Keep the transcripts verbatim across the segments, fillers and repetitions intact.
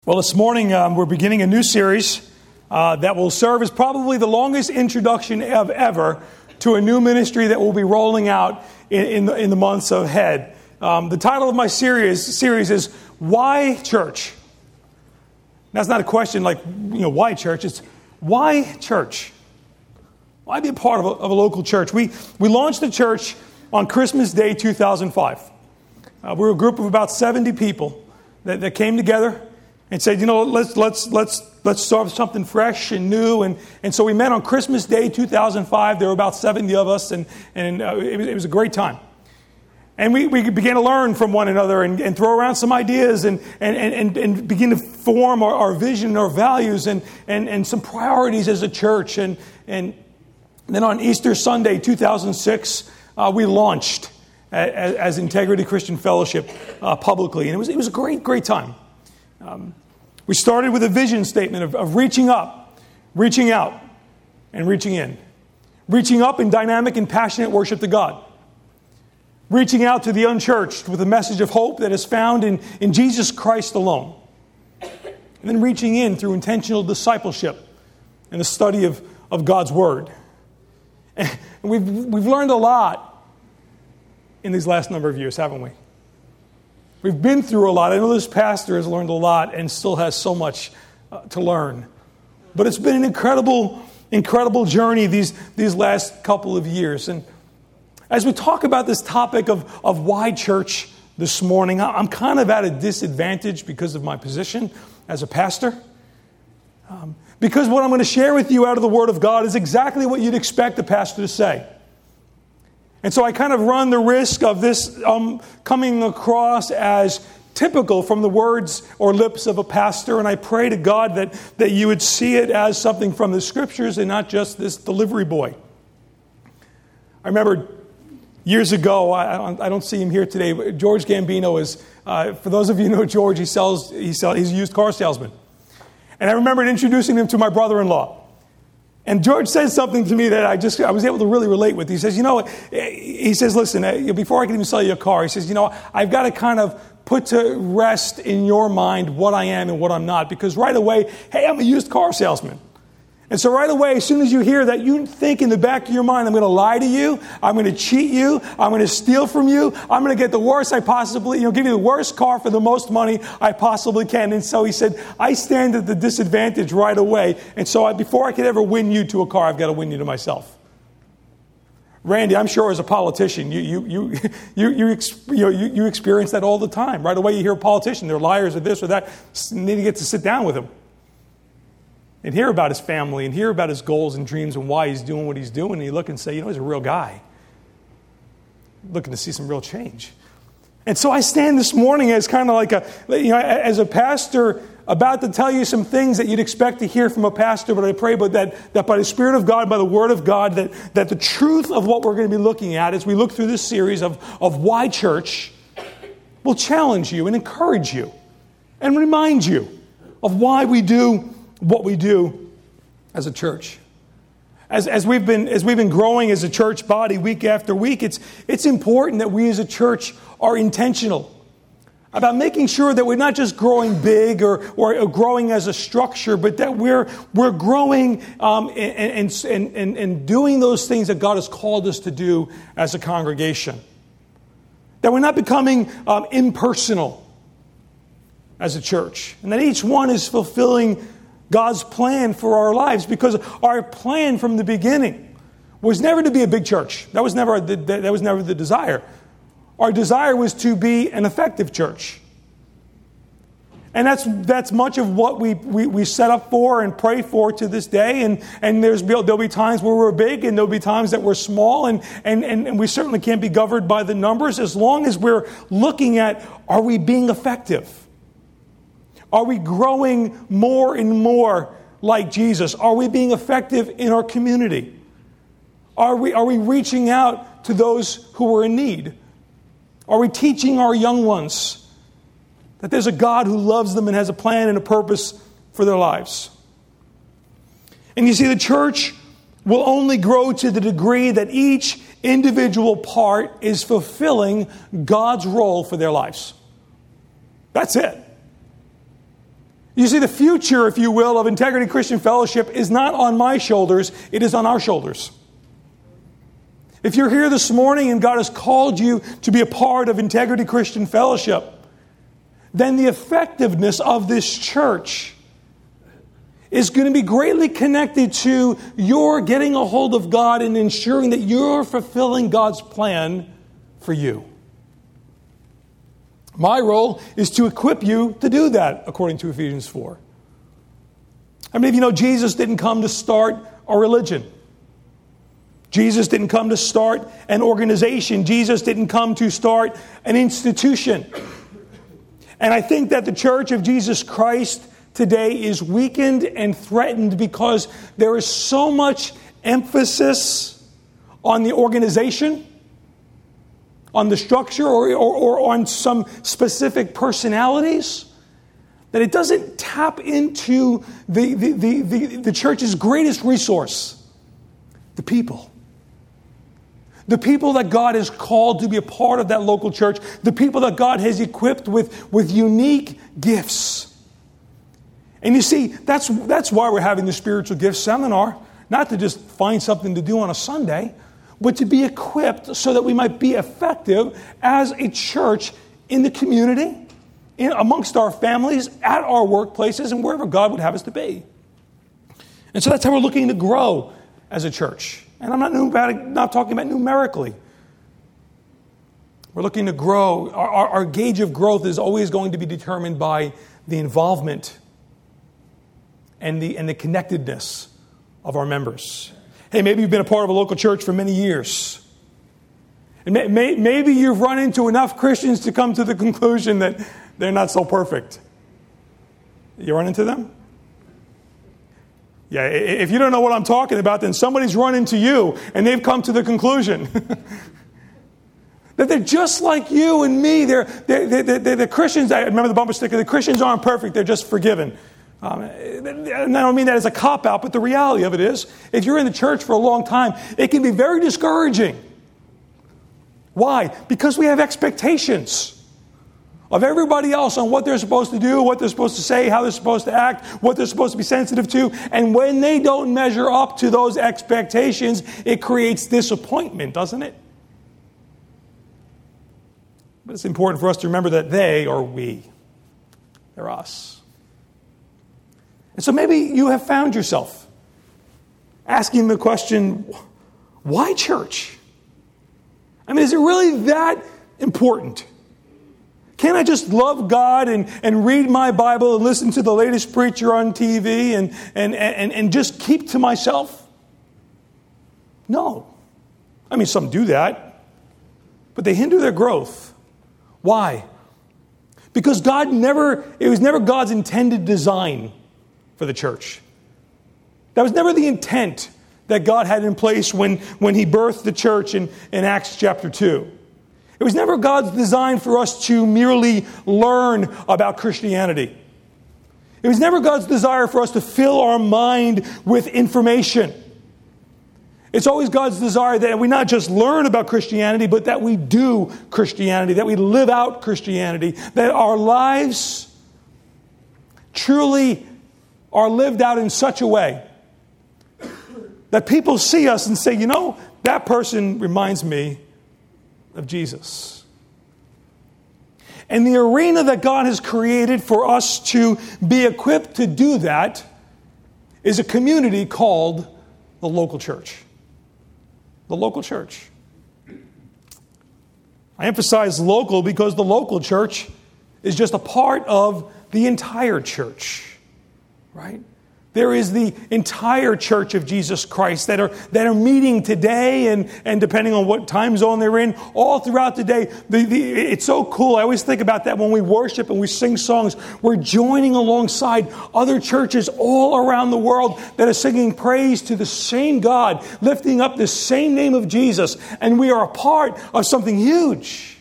Well, this morning um, we're beginning a new series uh, that will serve as probably the longest introduction of ever to a new ministry that will be rolling out in, in, the, in the months ahead. Um, the title of my series series is Why Church? That's not a question like, you know, why church? It's why church? Why be a part of a, of a local church? We we launched the church on Christmas Day two thousand five. Uh, we were a group of about seventy people that, that came together and said, you know, let's let's let's let's start something fresh and new. And, and so we met on Christmas Day two thousand five. There were about seventy of us, and and uh, it, was, it was a great time. And we, we began to learn from one another and, and throw around some ideas and and, and, and begin to form our, our vision, our values, and, and, and some priorities as a church. And and then on Easter Sunday two thousand six, uh, we launched as, as Integrity Christian Fellowship uh, publicly, and it was it was a great great time. Um, we started with a vision statement of, of reaching up, reaching out, and reaching in. Reaching up in dynamic and passionate worship to God. Reaching out to the unchurched with a message of hope that is found in, in Jesus Christ alone. And then reaching in through intentional discipleship and the study of, of God's Word. And we've, we've learned a lot in these last number of years, haven't we? We've been through a lot. I know this pastor has learned a lot and still has so much uh, to learn. But it's been an incredible, incredible journey these, these last couple of years. And as we talk about this topic of, of why church this morning, I'm kind of at a disadvantage because of my position as a pastor. Um, because what I'm going to share with you out of the Word of God is exactly what you'd expect a pastor to say. And so I kind of run the risk of this um, coming across as typical from the words or lips of a pastor. And I pray to God that, that you would see it as something from the Scriptures and not just this delivery boy. I remember years ago, I, I don't see him here today, but George Gambino is, uh, for those of you who know George, he sells, he sells, he's a used car salesman. And I remember introducing him to my brother-in-law. And George said something to me that I just I was able to really relate with. He says, you know, he says, listen, before I can even sell you a car, he says, you know, I've got to kind of put to rest in your mind what I am and what I'm not. Because right away, hey, I'm a used car salesman. And so right away, as soon as you hear that, you think in the back of your mind, I'm going to lie to you, I'm going to cheat you, I'm going to steal from you, I'm going to get the worst I possibly, you know, give you the worst car for the most money I possibly can. And so he said, I stand at the disadvantage right away. And so I, before I could ever win you to a car, I've got to win you to myself. Randy, I'm sure as a politician, you you you you you, you, know, you, you experience that all the time. Right away, you hear a politician, they're liars or this or that, and then you get to sit down with them and hear about his family, and hear about his goals and dreams and why he's doing what he's doing. And you look and say, you know, he's a real guy. Looking to see some real change. And so I stand this morning as kind of like a, you know, as a pastor about to tell you some things that you'd expect to hear from a pastor, but I pray but that, that by the Spirit of God, by the Word of God, that, that the truth of what we're going to be looking at as we look through this series of, of why church will challenge you and encourage you and remind you of why we do what we do as a church. As, as we've been as we've been growing as a church body week after week, it's it's important that we as a church are intentional about making sure that we're not just growing big or or growing as a structure, but that we're we're growing um, and, and and and doing those things that God has called us to do as a congregation. That we're not becoming um, impersonal as a church, and that each one is fulfilling God's plan for our lives, because our plan from the beginning was never to be a big church. That was never the, that was never the desire. Our desire was to be an effective church. And that's that's much of what we, we, we set up for and pray for to this day. And, and there's, there'll be times where we're big and there'll be times that we're small. And, and, and we certainly can't be governed by the numbers as long as we're looking at, are we being effective? Are we growing more and more like Jesus? Are we being effective in our community? Are we, are we reaching out to those who are in need? Are we teaching our young ones that there's a God who loves them and has a plan and a purpose for their lives? And you see, the church will only grow to the degree that each individual part is fulfilling God's role for their lives. That's it. You see, the future, if you will, of Integrity Christian Fellowship is not on my shoulders, it is on our shoulders. If you're here this morning and God has called you to be a part of Integrity Christian Fellowship, then the effectiveness of this church is going to be greatly connected to your getting a hold of God and ensuring that you're fulfilling God's plan for you. My role is to equip you to do that, according to Ephesians four. How many of you know Jesus didn't come to start a religion? Jesus didn't come to start an organization. Jesus didn't come to start an institution. And I think that the Church of Jesus Christ today is weakened and threatened because there is so much emphasis on the organization, on the structure, or, or, or on some specific personalities, that it doesn't tap into the, the, the, the, the church's greatest resource, the people. The people that God has called to be a part of that local church, the people that God has equipped with, with unique gifts. And you see, that's, that's why we're having the spiritual gifts seminar, not to just find something to do on a Sunday, but to be equipped so that we might be effective as a church in the community, in, amongst our families, at our workplaces, and wherever God would have us to be. And so that's how we're looking to grow as a church. And I'm not, about, not talking about numerically. We're looking to grow. Our, our, our gauge of growth is always going to be determined by the involvement and the, and the connectedness of our members. Hey, maybe you've been a part of a local church for many years. And may, may, maybe you've run into enough Christians to come to the conclusion that they're not so perfect. You run into them? Yeah, if you don't know what I'm talking about, then somebody's run into you and they've come to the conclusion that they're just like you and me. They're, they're, they're, they're the Christians. I remember the bumper sticker, the Christians aren't perfect, they're just forgiven. Um, and I don't mean that as a cop-out, but the reality of it is, if you're in the church for a long time, it can be very discouraging. Why? Because we have expectations of everybody else on what they're supposed to do, what they're supposed to say, how they're supposed to act, what they're supposed to be sensitive to. And when they don't measure up to those expectations, it creates disappointment, doesn't it? But it's important for us to remember that they are we. They're us. And so maybe you have found yourself asking the question, why church? I mean, is it really that important? Can't I just love God and, and read my Bible and listen to the latest preacher on T V and, and, and, and just keep to myself? No. I mean, some do that, but they hinder their growth. Why? Because God never, it was never God's intended design for the church. That was never the intent that God had in place when, when He birthed the church in, in Acts chapter two. It was never God's design for us to merely learn about Christianity. It was never God's desire for us to fill our mind with information. It's always God's desire that we not just learn about Christianity, but that we do Christianity, that we live out Christianity, that our lives truly are lived out in such a way that people see us and say, you know, that person reminds me of Jesus. And the arena that God has created for us to be equipped to do that is a community called the local church. The local church. I emphasize local because the local church is just a part of the entire church, right? There is the entire church of Jesus Christ that are that are meeting today, and, and depending on what time zone they're in, all throughout the day. The, the, it's so cool. I always think about that when we worship and we sing songs. We're joining alongside other churches all around the world that are singing praise to the same God, lifting up the same name of Jesus, and we are a part of something huge.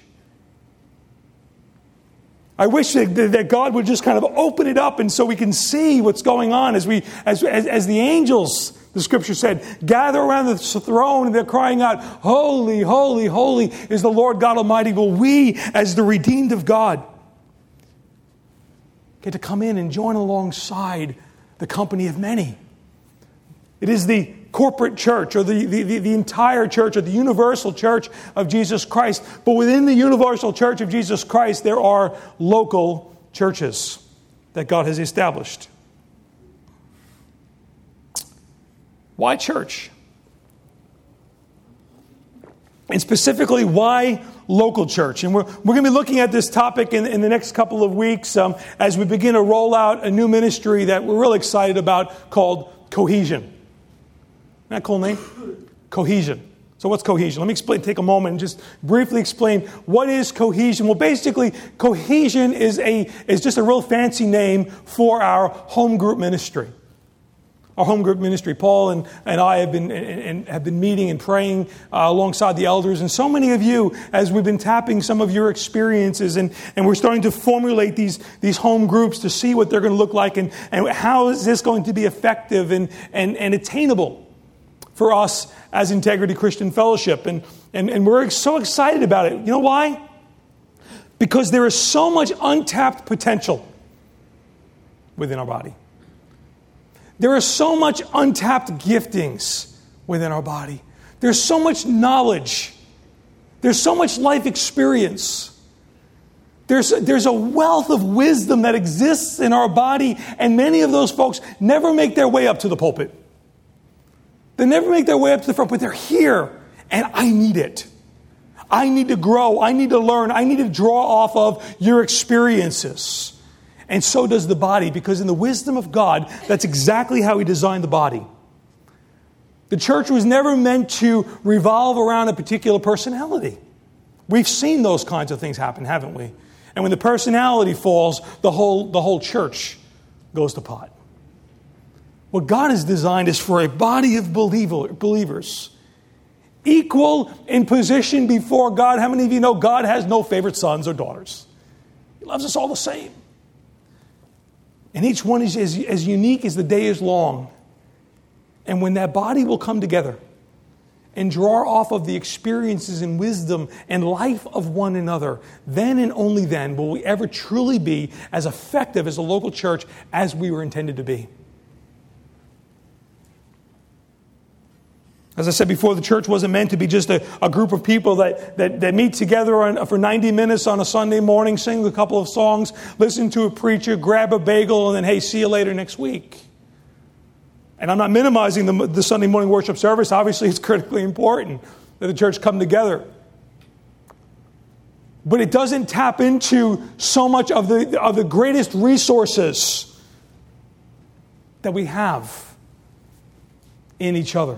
I wish that, that God would just kind of open it up and so we can see what's going on as we, as, as, as the angels, the scripture said, gather around the throne and they're crying out, holy, holy, holy is the Lord God Almighty. Well, we as the redeemed of God, get to come in and join alongside the company of many. It is the corporate church, or the, the, the, the entire church, or the universal church of Jesus Christ. But within the universal church of Jesus Christ, there are local churches that God has established. Why church? And specifically, why local church? And we're, we're going to be looking at this topic in, in the next couple of weeks um, as we begin to roll out a new ministry that we're really excited about called Cohesion. Isn't that a cool name? Cohesion. So what's cohesion? Let me explain. Take a moment and just briefly explain what is cohesion. Well, basically, cohesion is a is just a real fancy name for our home group ministry. Our home group ministry. Paul and, and I have been and, and have been meeting and praying uh, alongside the elders, and so many of you, as we've been tapping some of your experiences, and, and we're starting to formulate these these home groups to see what they're going to look like, and, and how is this going to be effective and and, and attainable for us as Integrity Christian Fellowship. And, and, and we're so excited about it. You know why? Because there is so much untapped potential within our body. There is so much untapped giftings within our body. There's so much knowledge. There's so much life experience. There's, there's a wealth of wisdom that exists in our body, and many of those folks never make their way up to the pulpit. They never make their way up to the front, but they're here, and I need it. I need to grow. I need to learn. I need to draw off of your experiences. And so does the body, because in the wisdom of God, that's exactly how He designed the body. The church was never meant to revolve around a particular personality. We've seen those kinds of things happen, haven't we? And when the personality falls, the whole, the whole church goes to pot. What God has designed is for a body of believer, believers, equal in position before God. How many of you know God has no favorite sons or daughters? He loves us all the same. And each one is as, as unique as the day is long. And when that body will come together and draw off of the experiences and wisdom and life of one another, then and only then will we ever truly be as effective as a local church as we were intended to be. As I said before, the church wasn't meant to be just a, a group of people that, that, that meet together on, for ninety minutes on a Sunday morning, sing a couple of songs, listen to a preacher, grab a bagel, and then, hey, see you later next week. And I'm not minimizing the, the Sunday morning worship service. Obviously, it's critically important that the church come together. But it doesn't tap into so much of the, of the greatest resources that we have in each other.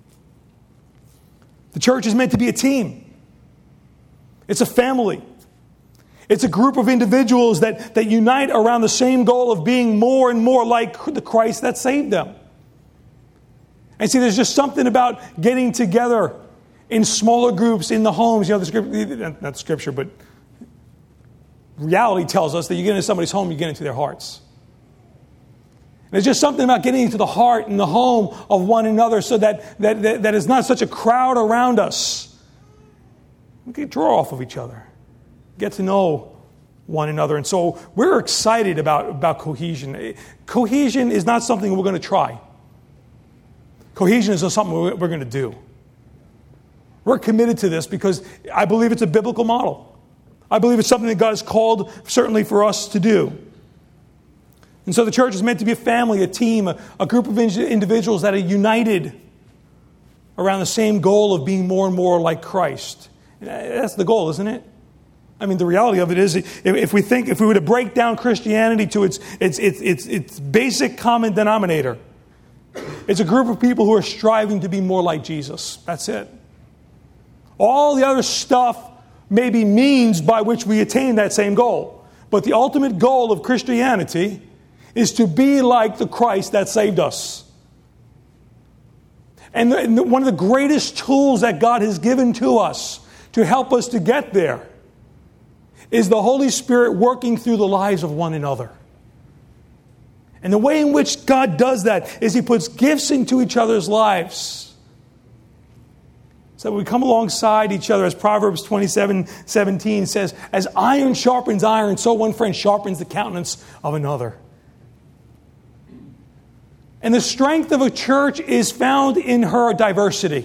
The church is meant to be a team. It's a family. It's a group of individuals that, that unite around the same goal of being more and more like the Christ that saved them. And see, there's just something about getting together in smaller groups in the homes. You know, the scripture, not scripture, but reality tells us that you get into somebody's home, you get into their hearts. There's just something about getting into the heart and the home of one another so that, that, that, that is not such a crowd around us. We can draw off of each other, get to know one another. And so we're excited about, about cohesion. Cohesion is not something we're going to try. Cohesion is something we're, we're going to do. We're committed to this because I believe it's a biblical model. I believe it's something that God has called certainly for us to do. And so the church is meant to be a family, a team, a, a group of individuals that are united around the same goal of being more and more like Christ. That's the goal, isn't it? I mean, the reality of it is, if we think, if we were to break down Christianity to its its its its, its basic common denominator, it's a group of people who are striving to be more like Jesus. That's it. All the other stuff may be means by which we attain that same goal. But the ultimate goal of Christianity is to be like the Christ that saved us. And, the, and the, one of the greatest tools that God has given to us to help us to get there is the Holy Spirit working through the lives of one another. And the way in which God does that is He puts gifts into each other's lives So we come alongside each other, as Proverbs twenty-seven seventeen says, as iron sharpens iron, so one friend sharpens the countenance of another. And the strength of a church is found in her diversity.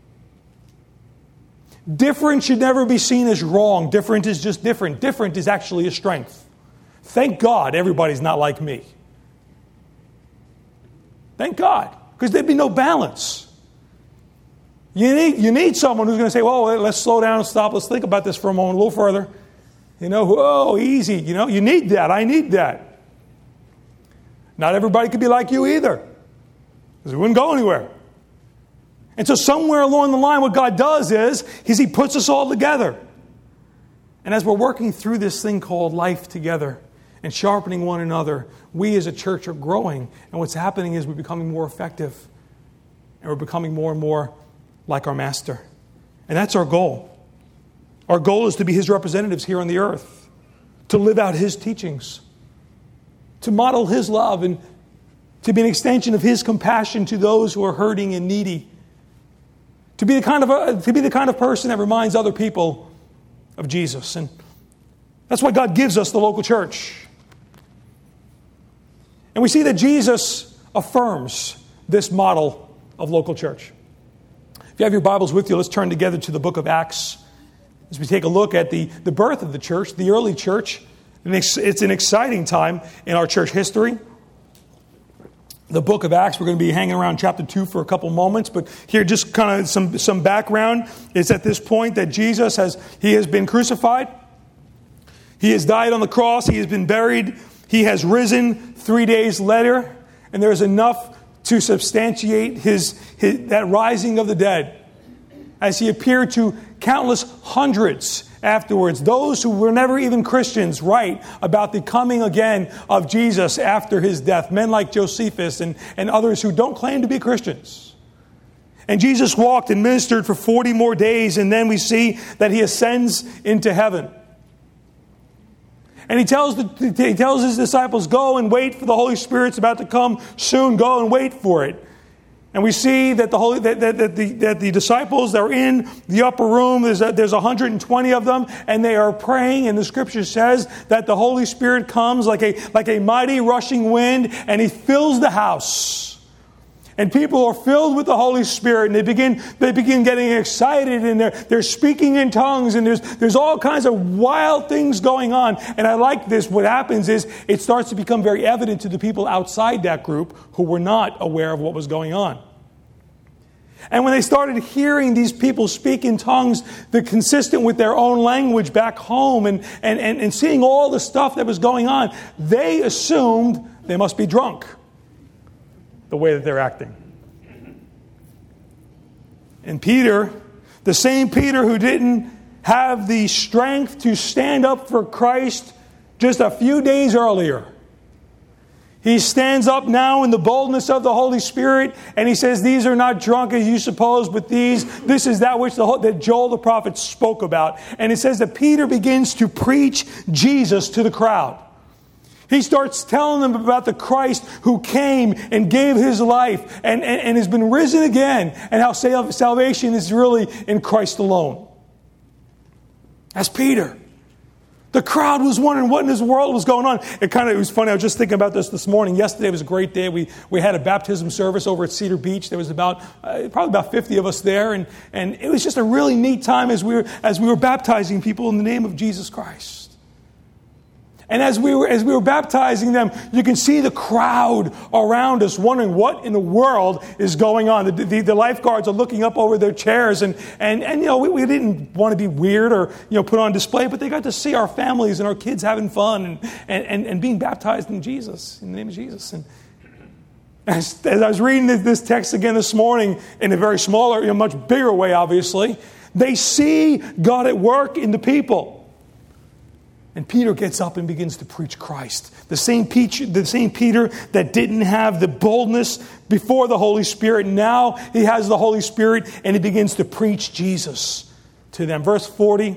Different should never be seen as wrong. Different is just different. Different is actually a strength. Thank God everybody's not like me. Thank God, because there'd be no balance. You need, you need someone who's going to say, well, let's slow down and stop. Let's think about this for a moment, a little further. You know, whoa, easy. You know, you need that. I need that. Not everybody could be like you either, because we wouldn't go anywhere. And so somewhere along the line, what God does is, is He puts us all together. And as we're working through this thing called life together and sharpening one another, we as a church are growing. And what's happening is we're becoming more effective. And we're becoming more and more like our Master. And that's our goal. Our goal is to be His representatives here on the earth, to live out His teachings, to model His love, and to be an extension of His compassion to those who are hurting and needy. To be the kind of a, to be the kind of person that reminds other people of Jesus. And that's why God gives us the local church. And we see that Jesus affirms this model of local church. If you have your Bibles with you, let's turn together to the book of Acts as we take a look at the, the birth of the church, the early church. And it's, it's an exciting time in our church history. The book of Acts, we're going to be hanging around chapter two for a couple moments, but here just kind of some, some background. It's at this point that Jesus has, he has been crucified. He has died on the cross. He has been buried. He has risen three days later, and there's enough to substantiate his, his that rising of the dead as he appeared to countless hundreds afterwards. Those who were never even Christians write about the coming again of Jesus after his death. Men like Josephus and, and others who don't claim to be Christians. And Jesus walked and ministered for forty more days, and then we see that he ascends into heaven. And he tells, the, he tells his disciples, go and wait for the Holy Spirit's about to come soon. Go and wait for it. And we see that the Holy that, that, that, the, that the disciples that are in the upper room, there's, a, there's one hundred twenty of them, and they are praying. And the Scripture says that the Holy Spirit comes like a, like a mighty rushing wind, and He fills the house. And people are filled with the Holy Spirit, and they begin they begin getting excited, and they're they're speaking in tongues, and there's there's all kinds of wild things going on. And I like this. What happens is it starts to become very evident to the people outside that group who were not aware of what was going on. And when they started hearing these people speak in tongues that consistent with their own language back home, and, and, and, and seeing all the stuff that was going on, they assumed they must be drunk. The way that they're acting. And Peter, the same Peter who didn't have the strength to stand up for Christ just a few days earlier, he stands up now in the boldness of the Holy Spirit, and he says, these are not drunk as you suppose, but these, this is that which the, that Joel the prophet spoke about. And it says that Peter begins to preach Jesus to the crowd. He starts telling them about the Christ who came and gave His life and, and, and has been risen again, and how salvation is really in Christ alone. That's Peter. The crowd was wondering what in this world was going on. It kind of it was funny. I was just thinking about this this morning. Yesterday was a great day. We we had a baptism service over at Cedar Beach. There was about uh, probably about fifty of us there, and and it was just a really neat time as we were as we were baptizing people in the name of Jesus Christ. And as we were as we were baptizing them, you can see the crowd around us wondering what in the world is going on. The, the, the lifeguards are looking up over their chairs, and and, and you know we, we didn't want to be weird or you know put on display, but they got to see our families and our kids having fun and and, and, and being baptized in Jesus, in the name of Jesus. And as, as I was reading this text again this morning in a very smaller, you know, much bigger way, obviously, they see God at work in the people. And Peter gets up and begins to preach Christ. The same, Peter, the same Peter that didn't have the boldness before the Holy Spirit, now he has the Holy Spirit and he begins to preach Jesus to them. Verse forty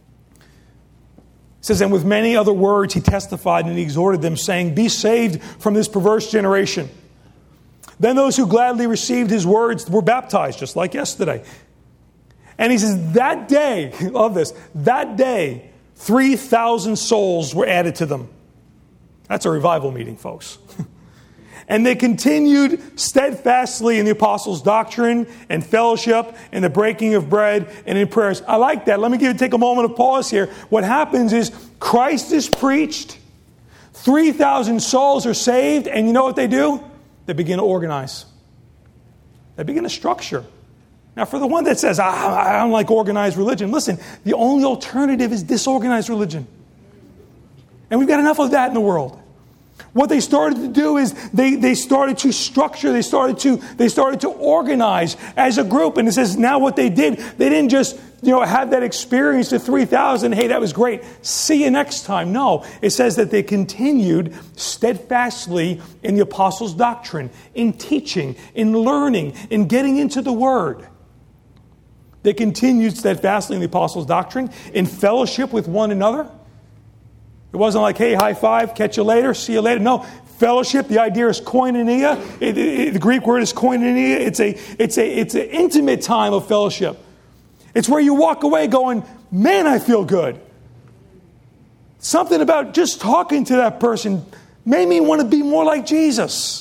says, and with many other words he testified and he exhorted them, saying, be saved from this perverse generation. Then those who gladly received his words were baptized, just like yesterday. And he says, that day, love this, that day, three thousand souls were added to them. That's a revival meeting, folks. And they continued steadfastly in the apostles' doctrine and fellowship and the breaking of bread and in prayers. I like that. Let me give, take a moment of pause here. What happens is Christ is preached, three thousand souls are saved, and you know what they do? They begin to organize. They begin to structure. Now, for the one that says, I, I don't like organized religion, listen, the only alternative is disorganized religion. And we've got enough of that in the world. What they started to do is they, they started to structure, they started to they started to organize as a group. And it says now what they did, they didn't just, you know, have that experience of three thousand, hey, that was great, see you next time. No, it says that they continued steadfastly in the apostles' doctrine, in teaching, in learning, in getting into the Word. They continued steadfastly in the apostles' doctrine, in fellowship with one another. It wasn't like, hey, high five, catch you later, see you later. No, fellowship, the idea is koinonia. It, it, the Greek word is koinonia. It's a, it's a, it's an intimate time of fellowship. It's where you walk away going, man, I feel good. Something about just talking to that person made me want to be more like Jesus.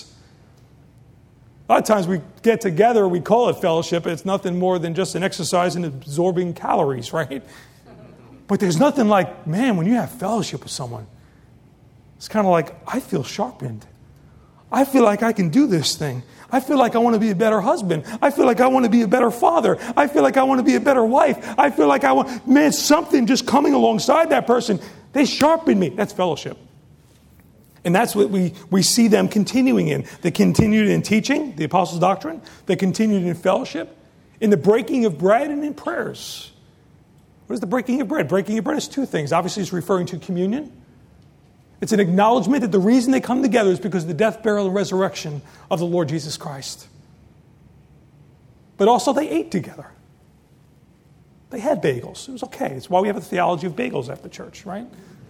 A lot of times we get together, we call it fellowship. It's nothing more than just an exercise in absorbing calories, right? But there's nothing like, man, when you have fellowship with someone, it's kind of like, I feel sharpened. I feel like I can do this thing. I feel like I want to be a better husband. I feel like I want to be a better father. I feel like I want to be a better wife. I feel like I want, man, something just coming alongside that person. They sharpen me. That's fellowship. And that's what we, we see them continuing in. They continued in teaching, the apostles' doctrine. They continued in fellowship, in the breaking of bread, and in prayers. What is the breaking of bread? Breaking of bread is two things. Obviously, it's referring to communion. It's an acknowledgement that the reason they come together is because of the death, burial, and resurrection of the Lord Jesus Christ. But also, they ate together. They had bagels. It was okay. It's why we have a theology of bagels at the church, right?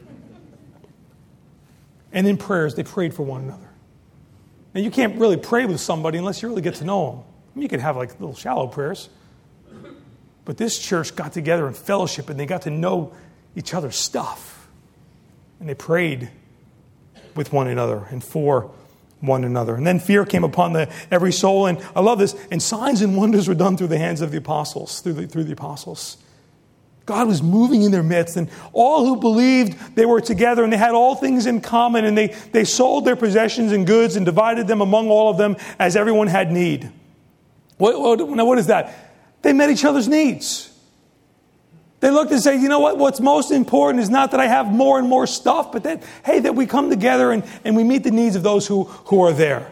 And in prayers, they prayed for one another. Now, you can't really pray with somebody unless you really get to know them. I mean, you could have like little shallow prayers. But this church got together in fellowship and they got to know each other's stuff. And they prayed with one another and for one another. And then fear came upon the, every soul. And I love this. And signs and wonders were done through the hands of the apostles, through the, through the apostles. God was moving in their midst. And all who believed, they were together and they had all things in common. And they, they sold their possessions and goods and divided them among all of them as everyone had need. What, what, now what is that? They met each other's needs. They looked and said, you know what? What's most important is not that I have more and more stuff, but that, hey, that we come together and, and we meet the needs of those who, who are there.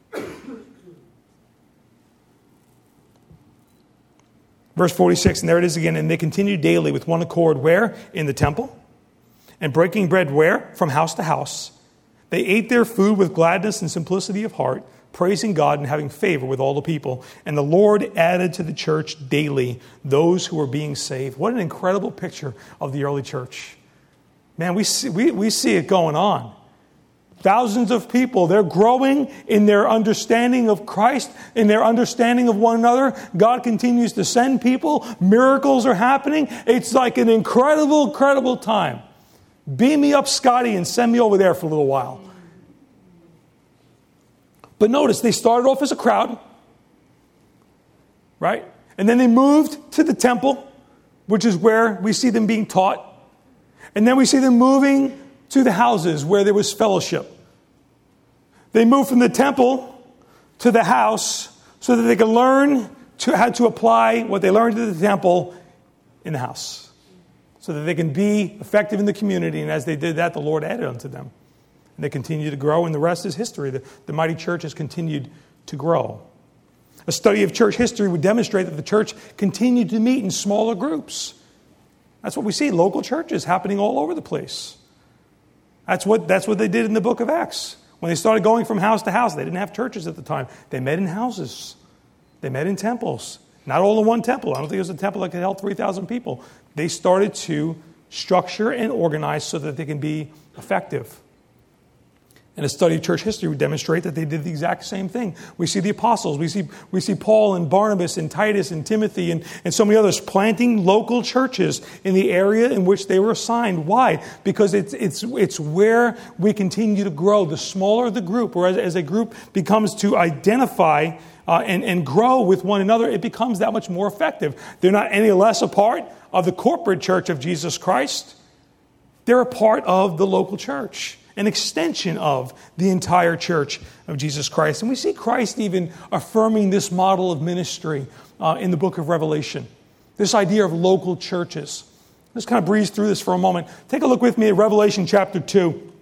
Verse forty-six, and there it is again. And they continued daily with one accord. Where? In the temple. And breaking bread where? From house to house. They ate their food with gladness and simplicity of heart, praising God and having favor with all the people. And the Lord added to the church daily those who were being saved. What an incredible picture of the early church. Man, we see, we, we see it going on. Thousands of people, they're growing in their understanding of Christ, in their understanding of one another. God continues to send people. Miracles are happening. It's like an incredible, incredible time. Beam me up, Scotty, and send me over there for a little while. But notice, they started off as a crowd, right? And then they moved to the temple, which is where we see them being taught. And then we see them moving to the houses where there was fellowship. They moved from the temple to the house so that they could learn to, how to apply what they learned at the temple in the house. So that they can be effective in the community. And as they did that, the Lord added unto them. They continue to grow, and the rest is history. The, the mighty church has continued to grow. A study of church history would demonstrate that the church continued to meet in smaller groups. That's what we see, local churches happening all over the place. That's what, that's what they did in the book of Acts. When they started going from house to house, they didn't have churches at the time. They met in houses. They met in temples. Not all in one temple. I don't think it was a temple that could hold three thousand people. They started to structure and organize so that they can be effective. And a study of church history would demonstrate that they did the exact same thing. We see the apostles. We see, we see Paul and Barnabas and Titus and Timothy and, and so many others planting local churches in the area in which they were assigned. Why? Because it's, it's, it's where we continue to grow. The smaller the group, or as, as a group becomes to identify uh, and, and grow with one another, it becomes that much more effective. They're not any less a part of the corporate church of Jesus Christ. They're a part of the local church, an extension of the entire church of Jesus Christ. And we see Christ even affirming this model of ministry uh, in the book of Revelation. This idea of local churches. Let's kind of breeze through this for a moment. Take a look with me at Revelation chapter two.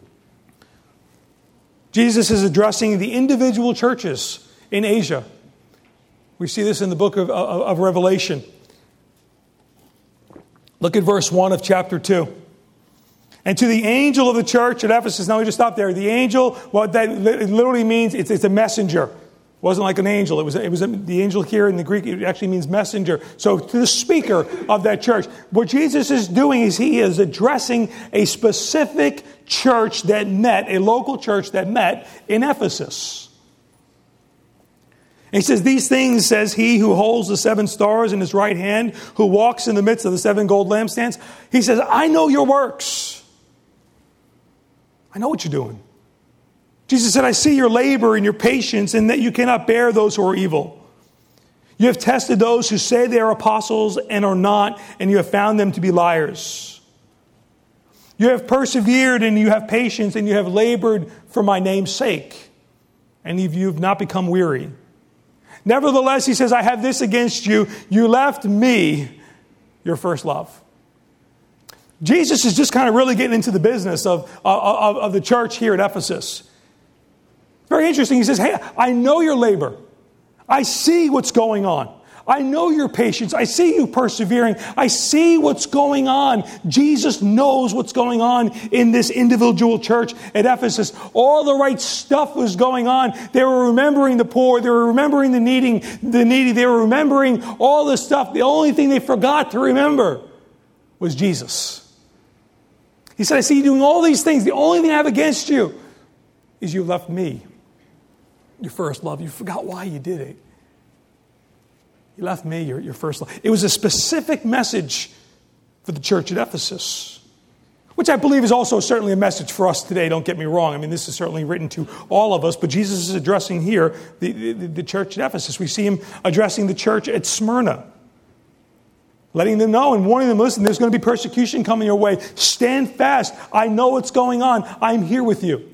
Jesus is addressing the individual churches in Asia. We see this in the book of, of, of Revelation. Look at verse one of chapter two. And to the angel of the church at Ephesus, now we just stop there. The angel, what that literally means, it's, it's a messenger. It wasn't like an angel. It was, it was a, the angel here in the Greek, it actually means messenger. So to the speaker of that church, what Jesus is doing is he is addressing a specific church that met, a local church that met in Ephesus. And he says, these things says he who holds the seven stars in his right hand, who walks in the midst of the seven gold lampstands. He says, I know your works. I know what you're doing. Jesus said, I see your labor and your patience and that you cannot bear those who are evil. You have tested those who say they are apostles and are not, and you have found them to be liars. You have persevered and you have patience and you have labored for my name's sake, and you have not become weary. Nevertheless, he says, I have this against you. You left me, your first love. Jesus is just kind of really getting into the business of, of, of the church here at Ephesus. Very interesting. He says, hey, I know your labor. I see what's going on. I know your patience. I see you persevering. I see what's going on. Jesus knows what's going on in this individual church at Ephesus. All the right stuff was going on. They were remembering the poor. They were remembering the needing, the needy. They were remembering all this stuff. The only thing they forgot to remember was Jesus. He said, I see you doing all these things. The only thing I have against you is you left me, your first love. You forgot why you did it. You left me, your, your first love. It was a specific message for the church at Ephesus, which I believe is also certainly a message for us today. Don't get me wrong. I mean, this is certainly written to all of us, but Jesus is addressing here the, the, the church at Ephesus. We see him addressing the church at Smyrna, letting them know and warning them, listen, there's going to be persecution coming your way. Stand fast. I know what's going on. I'm here with you.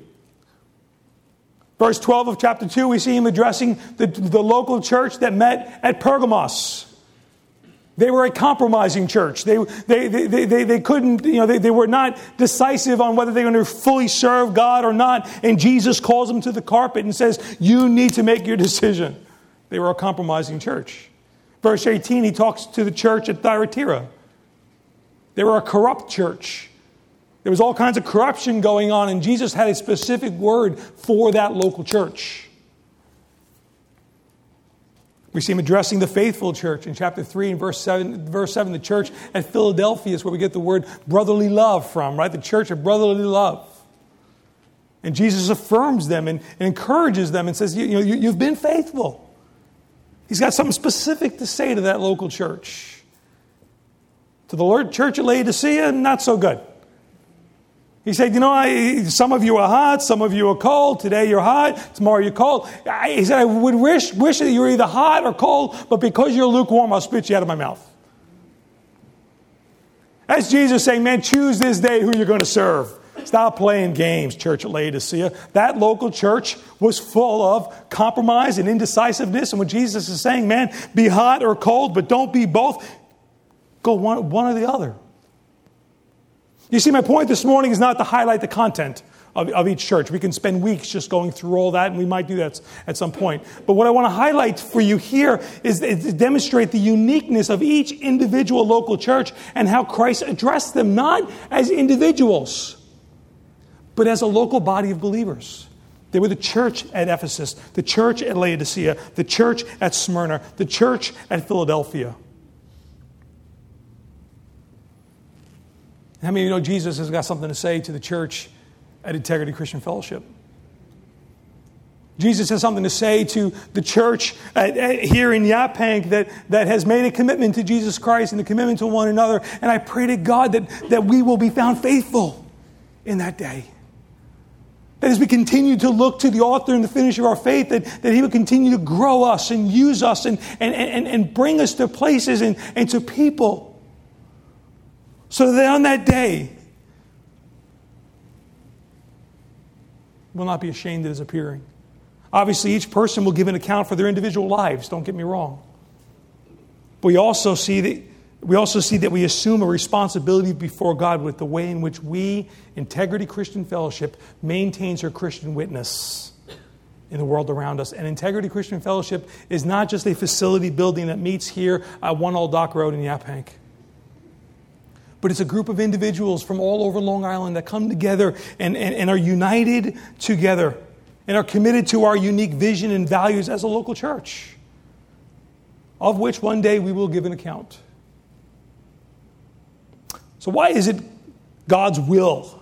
Verse twelve of chapter two, we see him addressing the, the local church that met at Pergamos. They were a compromising church. They, they, they, they, they couldn't, you know, they, they were not decisive on whether they were going to fully serve God or not. And Jesus calls them to the carpet and says, you need to make your decision. They were a compromising church. Verse eighteen, he talks to the church at Thyatira. They were a corrupt church. There was all kinds of corruption going on, and Jesus had a specific word for that local church. We see him addressing the faithful church in chapter three and verse seven. Verse seven, the church at Philadelphia is where we get the word brotherly love from, right? The church of brotherly love. And Jesus affirms them and, and encourages them and says, you, you know, you, you've been faithful. He's got something specific to say to that local church. To the Lord church at Laodicea, not so good. He said, you know, I, some of you are hot, some of you are cold. Today you're hot, tomorrow you're cold. I, he said, I would wish, wish that you were either hot or cold, but because you're lukewarm, I'll spit you out of my mouth. That's Jesus saying, man, choose this day who you're going to serve. Stop playing games, church at Laodicea. That local church was full of compromise and indecisiveness. And what Jesus is saying, man, be hot or cold, but don't be both. Go one, one or the other. You see, my point this morning is not to highlight the content of, of each church. We can spend weeks just going through all that, and we might do that at some point. But what I want to highlight for you here is to demonstrate the uniqueness of each individual local church and how Christ addressed them, not as individuals, but as a local body of believers. They were the church at Ephesus, the church at Laodicea, the church at Smyrna, the church at Philadelphia. How many of you know Jesus has got something to say to the church at Integrity Christian Fellowship? Jesus has something to say to the church at, at, here in Yaphank that, that has made a commitment to Jesus Christ and a commitment to one another. And I pray to God that, that we will be found faithful in that day. That as we continue to look to the author and the finisher of our faith, that, that He would continue to grow us and use us and, and, and, and bring us to places and, and to people. So that on that day, we'll not be ashamed of His appearing. Obviously, each person will give an account for their individual lives. Don't get me wrong. But we also see that we also see that we assume a responsibility before God with the way in which we, Integrity Christian Fellowship, maintains our Christian witness in the world around us. And Integrity Christian Fellowship is not just a facility building that meets here at One Old Dock Road in Yaphank. But it's a group of individuals from all over Long Island that come together and, and, and are united together and are committed to our unique vision and values as a local church, of which one day we will give an account. So why is it God's will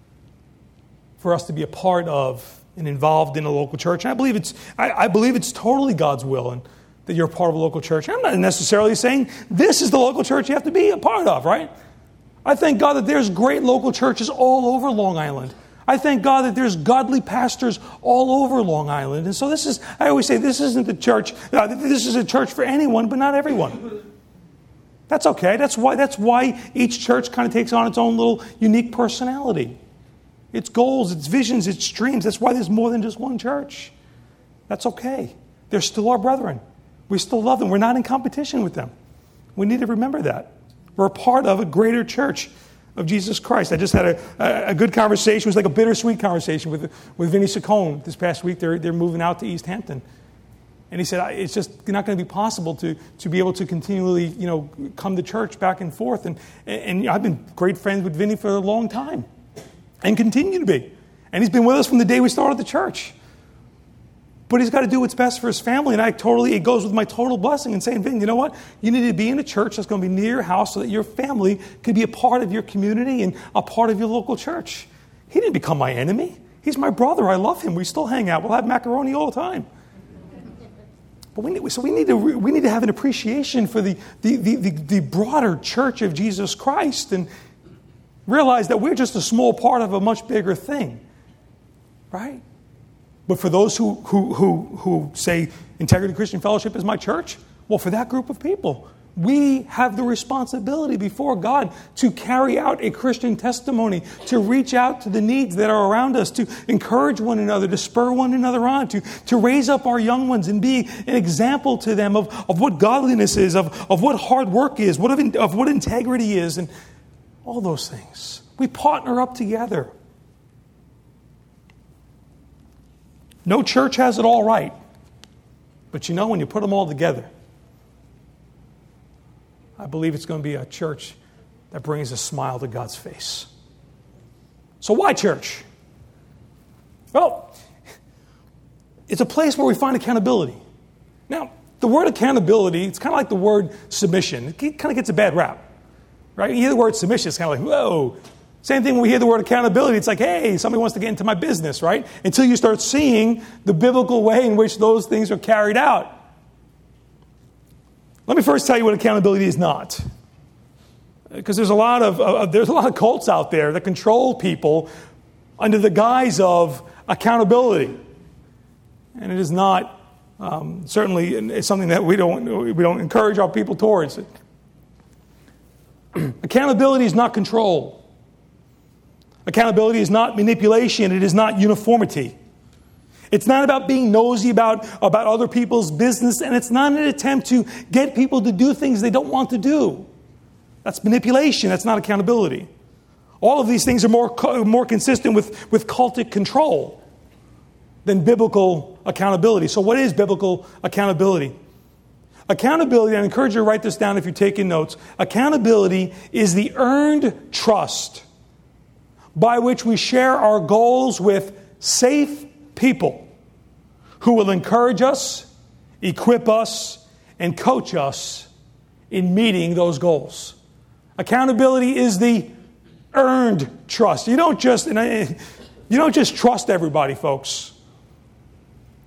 for us to be a part of and involved in a local church? And I believe it's I, I believe it's totally God's will and that you're a part of a local church. I'm not necessarily saying this is the local church you have to be a part of, right? I thank God that there's great local churches all over Long Island. I thank God that there's godly pastors all over Long Island. And so this is, I always say, this isn't the church, uh, this is a church for anyone, but not everyone. That's okay. That's why, that's why each church kind of takes on its own little unique personality. Its goals, its visions, its dreams. That's why there's more than just one church. That's okay. They're still our brethren. We still love them. We're not in competition with them. We need to remember that. We're a part of a greater church of Jesus Christ. I just had a, a, a good conversation. It was like a bittersweet conversation with with Vinny Saccone this past week. They're they're moving out to East Hampton, and he said it's just not going to be possible to to be able to continually you know come to church back and forth. And and, and you know, I've been great friends with Vinny for a long time, and continue to be. And he's been with us from the day we started the church. But he's got to do what's best for his family. And I totally, it goes with my total blessing and saying, Vin, you know what? You need to be in a church that's going to be near your house so that your family could be a part of your community and a part of your local church. He didn't become my enemy. He's my brother. I love him. We still hang out. We'll have macaroni all the time. But we need, so we need to we need to have an appreciation for the, the, the, the, the broader church of Jesus Christ and realize that we're just a small part of a much bigger thing. Right? But for those who, who, who, who say Integrity Christian Fellowship is my church, well, for that group of people, we have the responsibility before God to carry out a Christian testimony, to reach out to the needs that are around us, to encourage one another, to spur one another on, to, to raise up our young ones and be an example to them of, of what godliness is, of, of what hard work is, what of, of what integrity is, and all those things. We partner up together. No church has it all right. But you know, when you put them all together, I believe it's going to be a church that brings a smile to God's face. So why church? Well, it's a place where we find accountability. Now, the word accountability, it's kind of like the word submission. It kind of gets a bad rap, right? You hear the word submission, it's kind of like, whoa. Same thing when we hear the word accountability. It's like, hey, somebody wants to get into my business, right? Until you start seeing the biblical way in which those things are carried out. Let me first tell you what accountability is not. Because there's a lot of uh, there's a lot of cults out there that control people under the guise of accountability. And it is not um, certainly it's something that we don't we don't encourage our people towards. Accountability is not control. Accountability is not manipulation. It is not uniformity. It's not about being nosy about, about other people's business, and it's not an attempt to get people to do things they don't want to do. That's manipulation. That's not accountability. All of these things are more, more consistent with, with cultic control than biblical accountability. So what is biblical accountability? Accountability, I encourage you to write this down if you're taking notes. Accountability is the earned trust by which we share our goals with safe people who will encourage us, equip us, and coach us in meeting those goals. Accountability is the earned trust. You don't just and I, you don't just trust everybody, folks.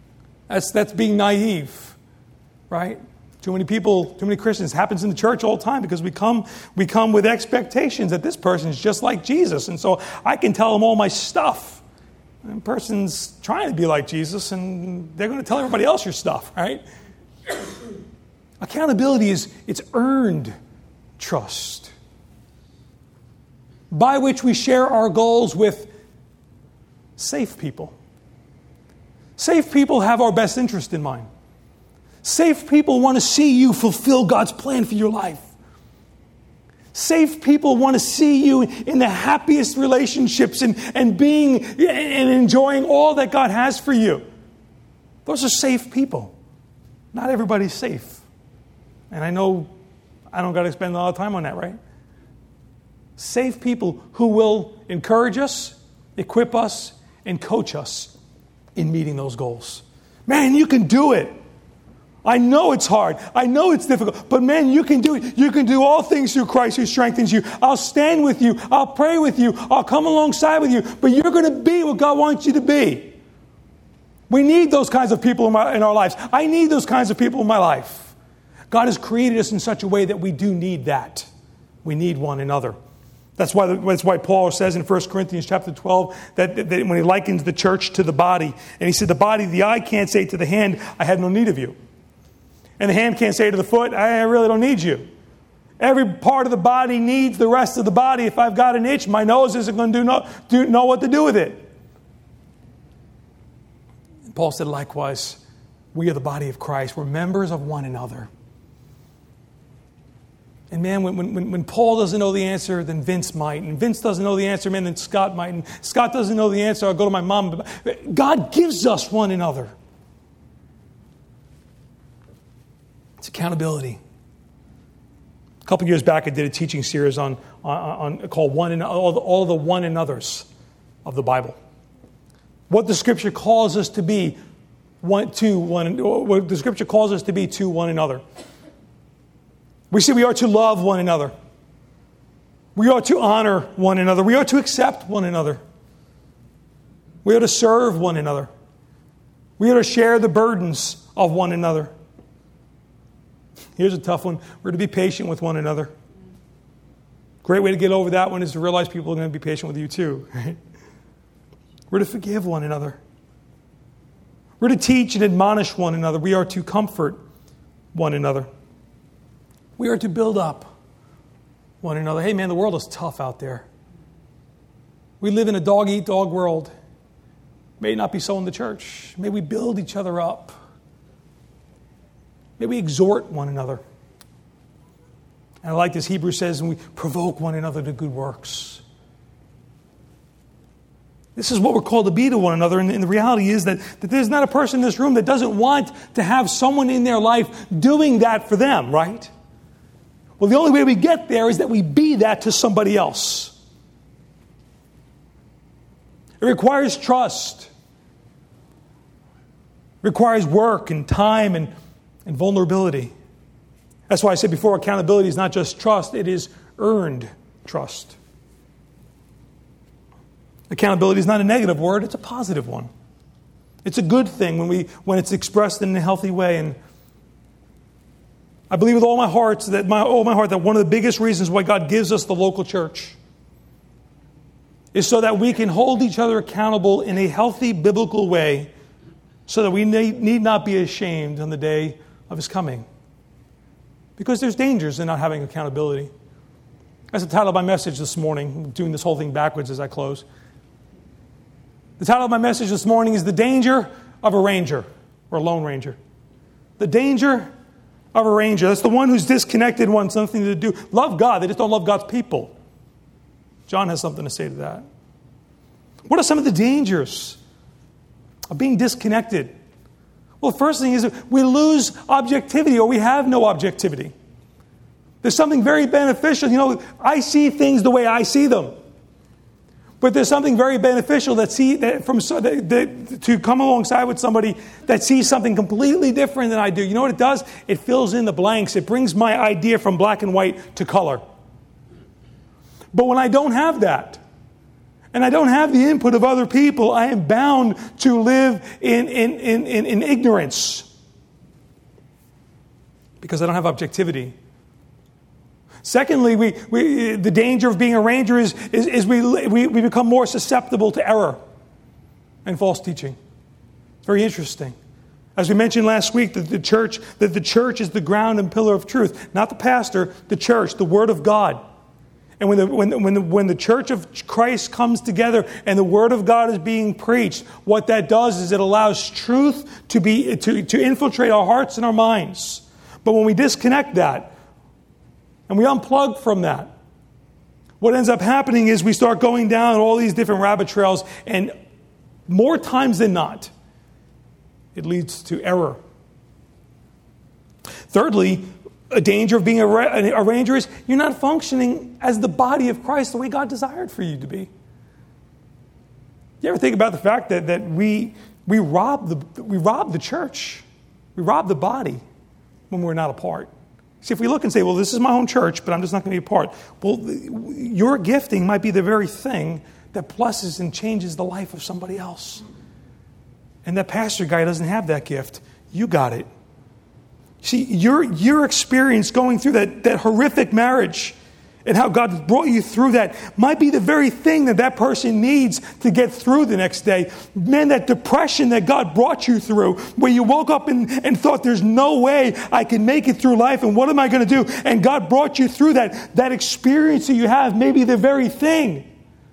That's, that's being naive, right? Too many people, too many Christians, happens in the church all the time because we come, we come with expectations that this person is just like Jesus. And so I can tell them all my stuff. And the person's trying to be like Jesus, and they're going to tell everybody else your stuff, right? Accountability is, it's earned trust, by which we share our goals with safe people. Safe people have our best interest in mind. Safe people want to see you fulfill God's plan for your life. Safe people want to see you in the happiest relationships and, and being and enjoying all that God has for you. Those are safe people. Not everybody's safe. And I know I don't got to spend a lot of time on that, right? Safe people who will encourage us, equip us, and coach us in meeting those goals. Man, you can do it. I know it's hard. I know it's difficult. But man, you can do it. You can do all things through Christ who strengthens you. I'll stand with you. I'll pray with you. I'll come alongside with you. But you're going to be what God wants you to be. We need those kinds of people in, my, in our lives. I need those kinds of people in my life. God has created us in such a way that we do need that. We need one another. That's why, that's why Paul says in First Corinthians chapter twelve that, that when he likens the church to the body, and he said the body, the eye can't say to the hand, I have no need of you. And the hand can't say to the foot, I really don't need you. Every part of the body needs the rest of the body. If I've got an itch, my nose isn't going to do no, do, know what to do with it. And Paul said, likewise, we are the body of Christ. We're members of one another. And man, when, when, when Paul doesn't know the answer, then Vince might. And Vince doesn't know the answer, man, then Scott might. And Scott doesn't know the answer, I'll go to my mom. God gives us one another. It's accountability. A couple of years back, I did a teaching series on, on, on called one and all the, all the one another's of the Bible. What the Scripture calls us to be, one to one. What the Scripture calls us to be to one another. We see we are to love one another. We are to honor one another. We are to accept one another. We are to serve one another. We are to share the burdens of one another. Here's a tough one. We're to be patient with one another. Great way to get over that one is to realize people are going to be patient with you too. Right? We're to forgive one another. We're to teach and admonish one another. We are to comfort one another. We are to build up one another. Hey man, the world is tough out there. We live in a dog-eat-dog world. May not be so in the church. May we build each other up. May we exhort one another. And I like this, Hebrews says, and we provoke one another to good works. This is what we're called to be to one another. And, and the reality is that, that there's not a person in this room that doesn't want to have someone in their life doing that for them, right? Well, the only way we get there is that we be that to somebody else. It requires trust. It requires work and time and, and vulnerability. That's why I said before, accountability is not just trust, it is earned trust. Accountability is not a negative word, it's a positive one. It's a good thing when we when it's expressed in a healthy way. And I believe with all my heart that my all my heart that one of the biggest reasons why God gives us the local church is so that we can hold each other accountable in a healthy biblical way, so that we need, need not be ashamed on the day of His coming. Because there's dangers in not having accountability. That's the title of my message this morning. I'm doing this whole thing backwards as I close. The title of my message this morning is The Danger of a Ranger, or a Lone Ranger. The danger of a ranger. That's the one who's disconnected, wants something to do. Love God, they just don't love God's people. John has something to say to that. What are some of the dangers of being disconnected? Well, the first thing is that we lose objectivity, or we have no objectivity. There's something very beneficial. You know, I see things the way I see them. But there's something very beneficial that see that from that, that, to come alongside with somebody that sees something completely different than I do. You know what it does? It fills in the blanks. It brings my idea from black and white to color. But when I don't have that, and I don't have the input of other people, I am bound to live in, in, in, in, in ignorance because I don't have objectivity. Secondly, we, we, the danger of being a ranger is, is, is we, we, we become more susceptible to error and false teaching. It's very interesting. As we mentioned last week, that the church, that the church is the ground and pillar of truth. Not the pastor, the church, the Word of God. And when the, when, when, the, when the church of Christ comes together and the Word of God is being preached, what that does is it allows truth to, be, to, to infiltrate our hearts and our minds. But when we disconnect that, and we unplug from that, what ends up happening is we start going down all these different rabbit trails, and more times than not, it leads to error. Thirdly, a danger of being a, a ranger is you're not functioning as the body of Christ the way God desired for you to be. You ever think about the fact that, that we, we, rob the, we rob the church, we rob the body when we're not a part? See, if we look and say, well, this is my own church, but I'm just not going to be a part. Well, your gifting might be the very thing that blesses and changes the life of somebody else. And that pastor guy doesn't have that gift. You got it. See, your, your experience going through that, that horrific marriage and how God brought you through that might be the very thing that that person needs to get through the next day. Man, that depression that God brought you through, where you woke up and, and thought, there's no way I can make it through life, and what am I going to do? And God brought you through that. That experience that you have may be the very thing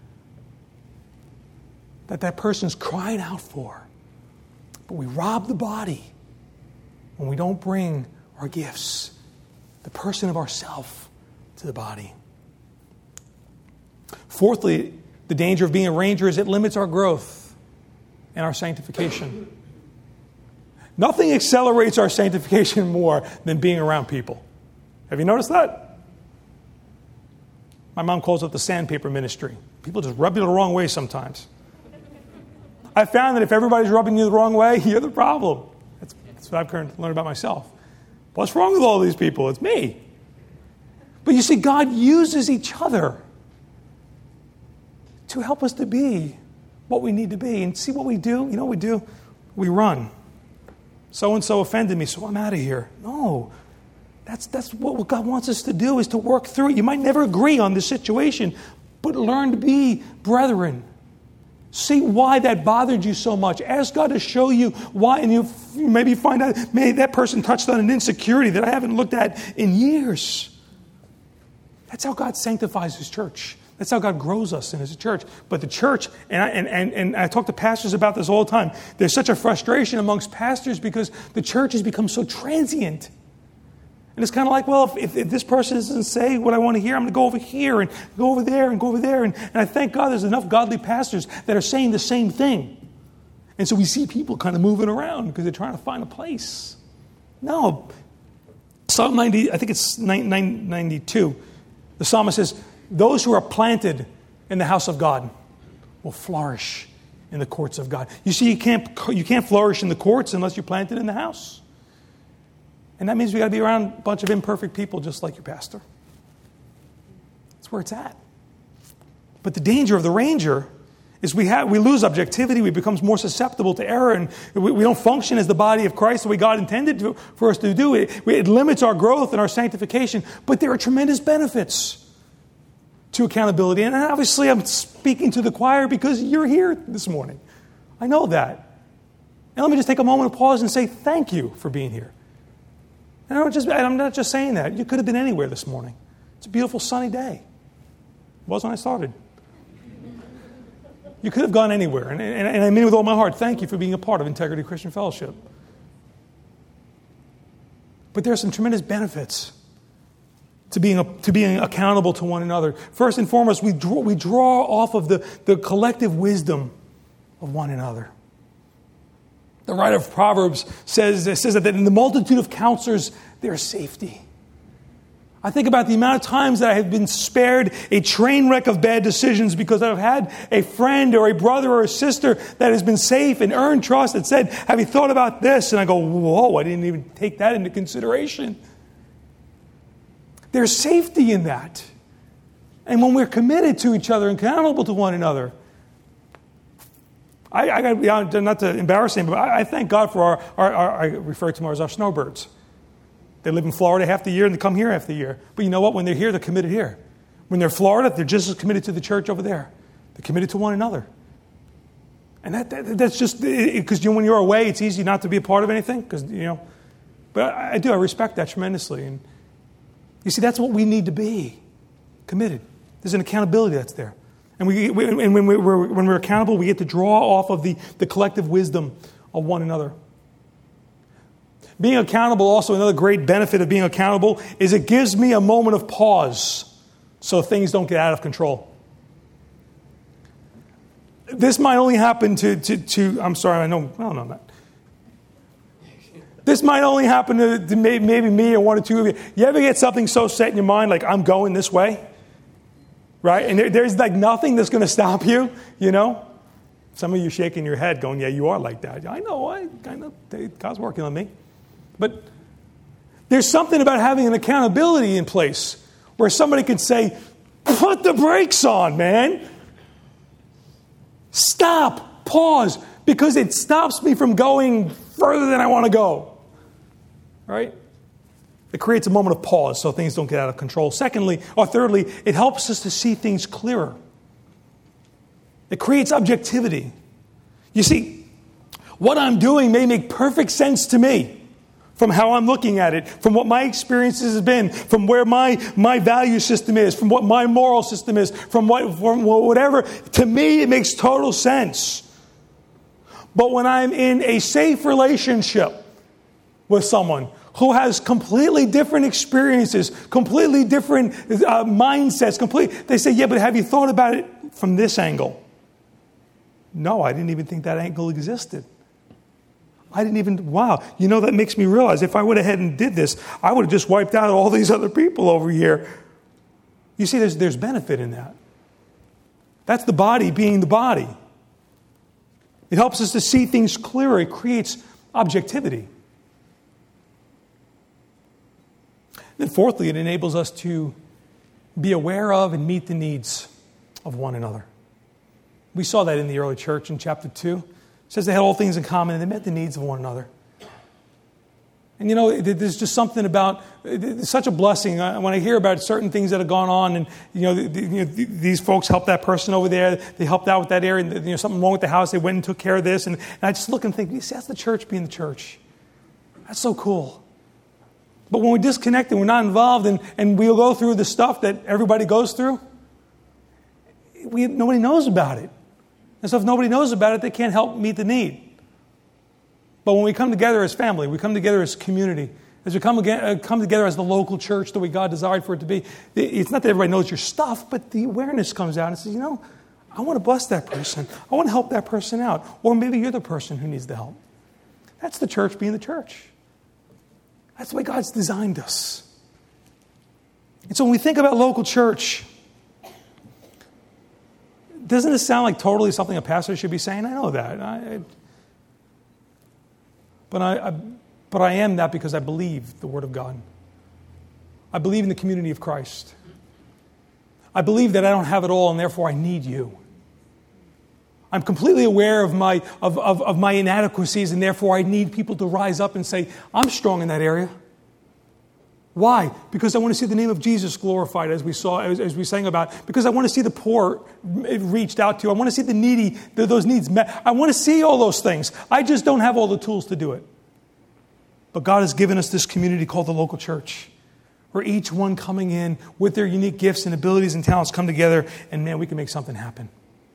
that that person's crying out for. But we rob the body when we don't bring our gifts, the person of ourself, to the body. Fourthly, the danger of being a ranger is it limits our growth and our sanctification. Nothing accelerates our sanctification more than being around people. Have you noticed that? My mom calls it the sandpaper ministry. People just rub you the wrong way sometimes. I found that if everybody's rubbing you the wrong way, you're the problem. That's, that's what I've learned about myself. What's wrong with all these people? It's me. But you see, God uses each other to help us to be what we need to be. And see what we do? You know what we do? We run. So-and-so offended me, so I'm out of here. No. That's, that's what God wants us to do, is to work through it. You might never agree on the situation, but learn to be brethren. See why that bothered you so much. Ask God to show you why, and you maybe find out, maybe that person touched on an insecurity that I haven't looked at in years. That's how God sanctifies His church. That's how God grows us in His church. But the church, and I, and, and, and I talk to pastors about this all the time, there's such a frustration amongst pastors because the church has become so transient. And it's kind of like, well, if, if this person doesn't say what I want to hear, I'm going to go over here and go over there and go over there. And, and I thank God there's enough godly pastors that are saying the same thing. And so we see people kind of moving around because they're trying to find a place. No. Psalm ninety, I think it's nine ninety-two. The psalmist says, those who are planted in the house of God will flourish in the courts of God. You see, you can't, you can't flourish in the courts unless you're planted in the house. And that means we got to be around a bunch of imperfect people just like your pastor. That's where it's at. But the danger of the ranger is we have we lose objectivity, we become more susceptible to error, and we, we don't function as the body of Christ the way God intended to, for us to do it. It limits our growth and our sanctification. But there are tremendous benefits to accountability. And obviously I'm speaking to the choir because you're here this morning. I know that. And let me just take a moment to pause and say thank you for being here. And I'm, just, I'm not just saying that. You could have been anywhere this morning. It's a beautiful sunny day. It was when I started. You could have gone anywhere. And, and, and I mean with all my heart, thank you for being a part of Integrity Christian Fellowship. But there are some tremendous benefits to being, a, to being accountable to one another. First and foremost, we draw, we draw off of the, the collective wisdom of one another. The writer of Proverbs says, says that in the multitude of counselors, there is safety. I think about the amount of times that I have been spared a train wreck of bad decisions because I've had a friend or a brother or a sister that has been safe and earned trust and said, have you thought about this? And I go, whoa, I didn't even take that into consideration. There's safety in that. And when we're committed to each other and accountable to one another, I, I got to be honest, not to embarrass him, but I, I thank God for our, our, our, I refer to them as our snowbirds. They live in Florida half the year and they come here half the year. But you know what? When they're here, they're committed here. When they're in Florida, they're just as committed to the church over there. They're committed to one another. And that, that that's just, because you know, when you're away, it's easy not to be a part of anything. Because, you know, but I, I do, I respect that tremendously. And you see, that's what we need to be, committed. There's an accountability that's there. And, we, we, and when, we're, when we're accountable, we get to draw off of the, the collective wisdom of one another. Being accountable, also another great benefit of being accountable, is it gives me a moment of pause so things don't get out of control. This might only happen to, to, to I'm sorry, I know, I don't know that. This might only happen to, to maybe, maybe me or one or two of you. You ever get something so set in your mind, like, I'm going this way? Right? And there, there's like nothing that's going to stop you, you know? Some of you shaking your head going, yeah, you are like that. I know, I, I know, God's working on me. But there's something about having an accountability in place where somebody can say, put the brakes on, man. Stop, pause, because it stops me from going further than I want to go. Right? It creates a moment of pause so things don't get out of control. Secondly, or thirdly, it helps us to see things clearer. It creates objectivity. You see, what I'm doing may make perfect sense to me from how I'm looking at it, from what my experiences have been, from where my, my value system is, from what my moral system is, from what from whatever. To me, it makes total sense. But when I'm in a safe relationship with someone who has completely different experiences, completely different uh, mindsets, complete, they say, yeah, but have you thought about it from this angle? No, I didn't even think that angle existed. I didn't even, wow, you know, that makes me realize if I went ahead and did this, I would have just wiped out all these other people over here. You see, there's, there's benefit in that. That's the body being the body. It helps us to see things clearer. It creates objectivity. Then fourthly, it enables us to be aware of and meet the needs of one another. We saw that in the early church in chapter two. It says they had all things in common and they met the needs of one another. And you know, there's just something about, it's such a blessing when I hear about certain things that have gone on and, you know, the, you know these folks helped that person over there, they helped out with that area, and, you know, something wrong with the house, they went and took care of this. And, and I just look and think, see, that's the church being the church. That's so cool. But when we disconnect and we're not involved and, and we'll go through the stuff that everybody goes through, we, nobody knows about it. And so if nobody knows about it, they can't help meet the need. But when we come together as family, we come together as community, as we come, again, uh, come together as the local church the way God desired for it to be, it's not that everybody knows your stuff, but the awareness comes out and says, you know, I want to bless that person. I want to help that person out. Or maybe you're the person who needs the help. That's the church being the church. That's the way God's designed us. And so when we think about local church, doesn't it sound like totally something a pastor should be saying? I know that. I, but, I, I, but I am that because I believe the Word of God. I believe in the community of Christ. I believe that I don't have it all and therefore I need you. I'm completely aware of my, of, of, of my inadequacies and therefore I need people to rise up and say, I'm strong in that area. Why? Because I want to see the name of Jesus glorified, as we saw, as, as we sang about. Because I want to see the poor reached out to. I want to see the needy, those needs met. I want to see all those things. I just don't have all the tools to do it. But God has given us this community called the local church, where each one coming in with their unique gifts and abilities and talents come together, and man, we can make something happen.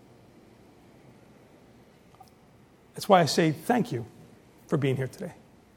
That's why I say thank you for being here today.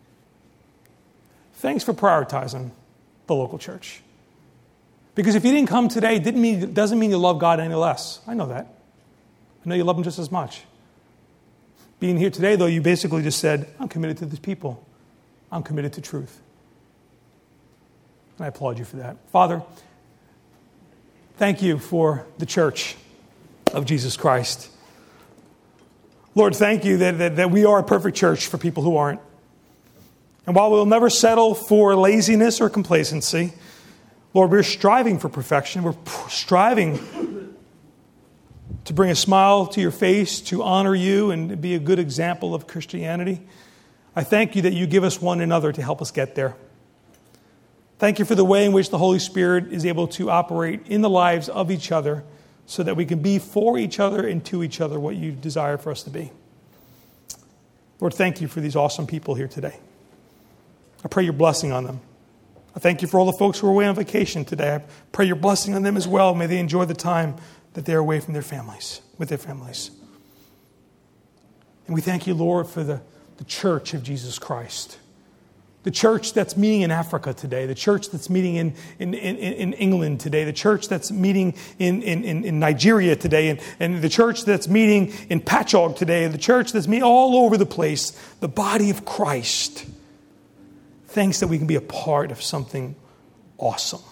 Thanks for prioritizing the local church. Because if you didn't come today, didn't mean, doesn't mean you love God any less. I know that. I know you love Him just as much. Being here today, though, you basically just said, I'm committed to these people. I'm committed to truth. And I applaud you for that. Father, thank you for the church of Jesus Christ. Lord, thank you that, that, that we are a perfect church for people who aren't. And while we'll never settle for laziness or complacency, Lord, we're striving for perfection. We're striving to bring a smile to your face, to honor you and be a good example of Christianity. I thank you that you give us one another to help us get there. Thank you for the way in which the Holy Spirit is able to operate in the lives of each other so that we can be for each other and to each other what you desire for us to be. Lord, thank you for these awesome people here today. I pray your blessing on them. I thank you for all the folks who are away on vacation today. I pray your blessing on them as well. May they enjoy the time that they're away from their families, with their families. And we thank you, Lord, for the, the church of Jesus Christ. The church that's meeting in Africa today, the church that's meeting in, in, in, in England today, the church that's meeting in, in, in Nigeria today, and, and the church that's meeting in Patchogue today, and the church that's meeting all over the place, the body of Christ. Thanks that we can be a part of something awesome.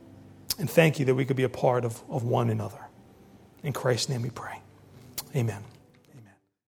And thank you that we could be a part of, of one another. In Christ's name we pray. Amen.